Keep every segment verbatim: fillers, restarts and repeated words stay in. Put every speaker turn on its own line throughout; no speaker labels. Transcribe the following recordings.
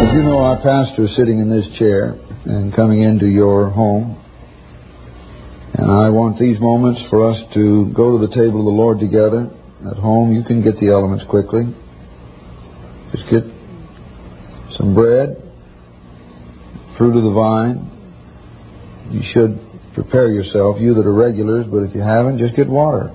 As you know, our pastor is sitting in this chair and coming into your home. And I want these moments for us to go to the table of the Lord together. At home, you can get the elements quickly. Just get some bread, fruit of the vine. You should prepare yourself, you that are regulars, but if you haven't, just get water.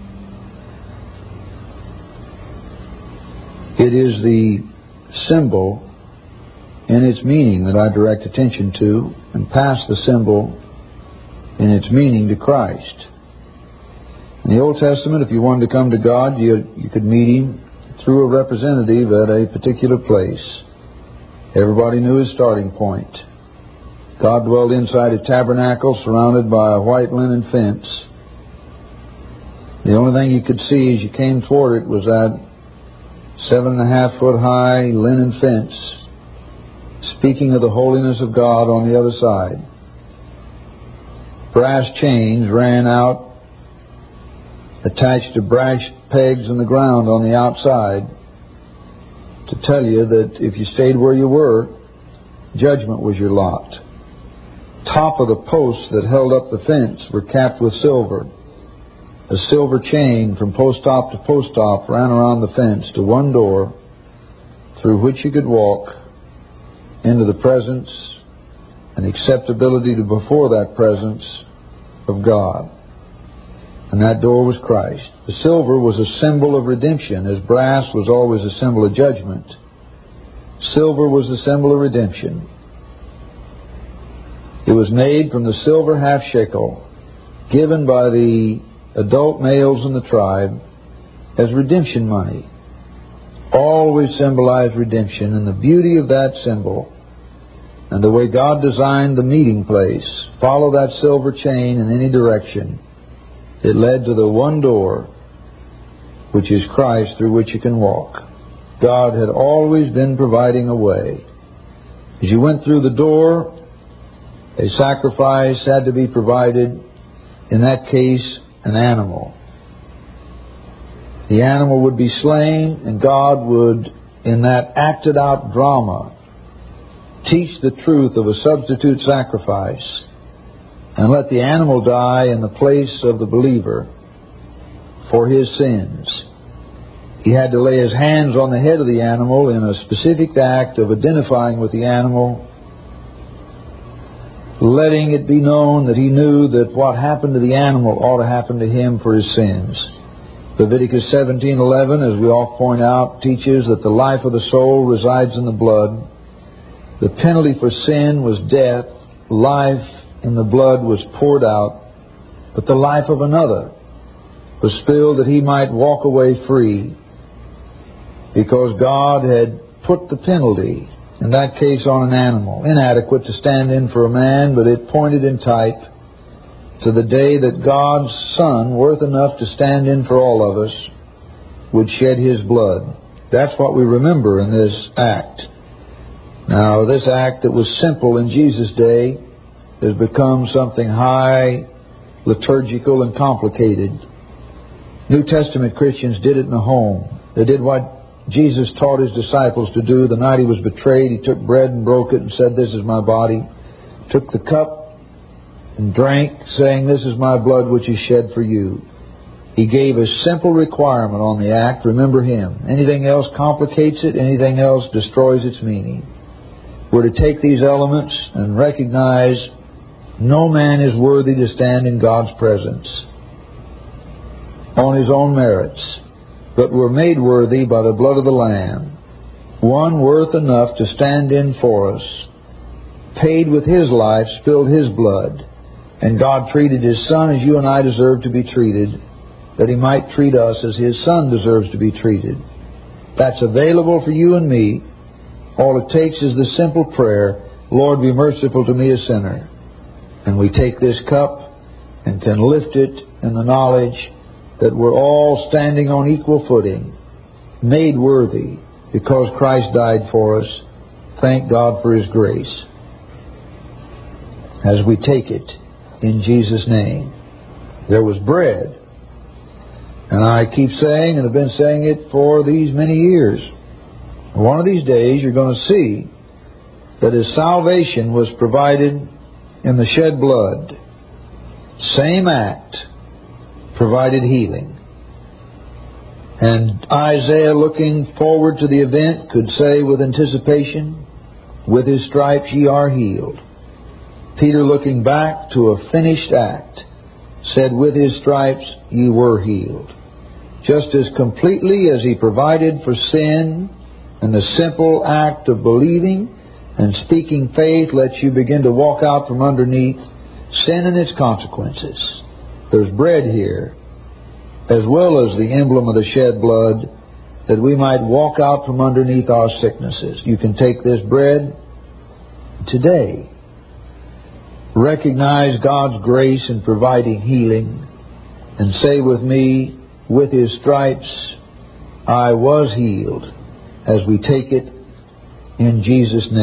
It is the symbol in its meaning that I direct attention to, and pass the symbol in its meaning to Christ. In the Old Testament, if you wanted to come to God, you, you could meet Him through a representative at a particular place. Everybody knew His starting point. God dwelled inside a tabernacle surrounded by a white linen fence. The only thing you could see as you came toward it was that seven and a half foot high linen fence, speaking of the holiness of God on the other side. Brass chains ran out, attached to brass pegs in the ground on the outside, to tell you that if you stayed where you were, judgment was your lot. Top of the posts that held up the fence were capped with silver. A silver chain from post top to post top ran around the fence to one door through which you could walk into the presence and acceptability to before that presence of God. And that door was Christ. The silver was a symbol of redemption, as brass was always a symbol of judgment. Silver was the symbol of redemption. It was made from the silver half shekel given by the adult males in the tribe as redemption money. Always symbolized redemption, and the beauty of that symbol and the way God designed the meeting place, follow that silver chain in any direction. It led to the one door, which is Christ, through which you can walk. God had always been providing a way. As you went through the door, a sacrifice had to be provided, in that case, an animal. The animal would be slain, and God would, in that acted out drama, teach the truth of a substitute sacrifice and let the animal die in the place of the believer for his sins. He had to lay his hands on the head of the animal in a specific act of identifying with the animal, letting it be known that he knew that what happened to the animal ought to happen to him for his sins. Leviticus seventeen eleven, as we all point out, teaches that the life of the soul resides in the blood. The penalty for sin was death. Life in the blood was poured out, but the life of another was spilled that he might walk away free, because God had put the penalty, in that case on an animal, inadequate to stand in for a man, but it pointed in type to the day that God's Son, worth enough to stand in for all of us, would shed His blood. That's what we remember in this act. Now, this act that was simple in Jesus' day has become something high, liturgical, and complicated. New Testament Christians did it in the home. They did what Jesus taught His disciples to do. The night He was betrayed, He took bread and broke it and said, "This is my body." Took the cup and drank, saying, "This is my blood which is shed for you." He gave a simple requirement on the act: remember Him. Anything else complicates it. Anything else destroys its meaning. We're to take these elements and recognize no man is worthy to stand in God's presence on his own merits, but we're made worthy by the blood of the Lamb, one worth enough to stand in for us, paid with His life, spilled His blood, and God treated His Son as you and I deserve to be treated, that He might treat us as His Son deserves to be treated. That's available for you and me. All it takes is the simple prayer, "Lord, be merciful to me, a sinner." And we take this cup and can lift it in the knowledge that we're all standing on equal footing, made worthy because Christ died for us. Thank God for His grace. As we take it in Jesus' name. There was bread. And I keep saying, and have been saying it for these many years, one of these days you're going to see that His salvation was provided in the shed blood. Same act provided healing. And Isaiah, looking forward to the event, could say with anticipation, with His stripes ye are healed. Peter, looking back to a finished act, said, with His stripes ye were healed. Just as completely as He provided for sin, and the simple act of believing and speaking faith lets you begin to walk out from underneath sin and its consequences. There's bread here, as well as the emblem of the shed blood, that we might walk out from underneath our sicknesses. You can take this bread today. Recognize God's grace in providing healing, and say with me, with His stripes I was healed, as we take it in Jesus' name.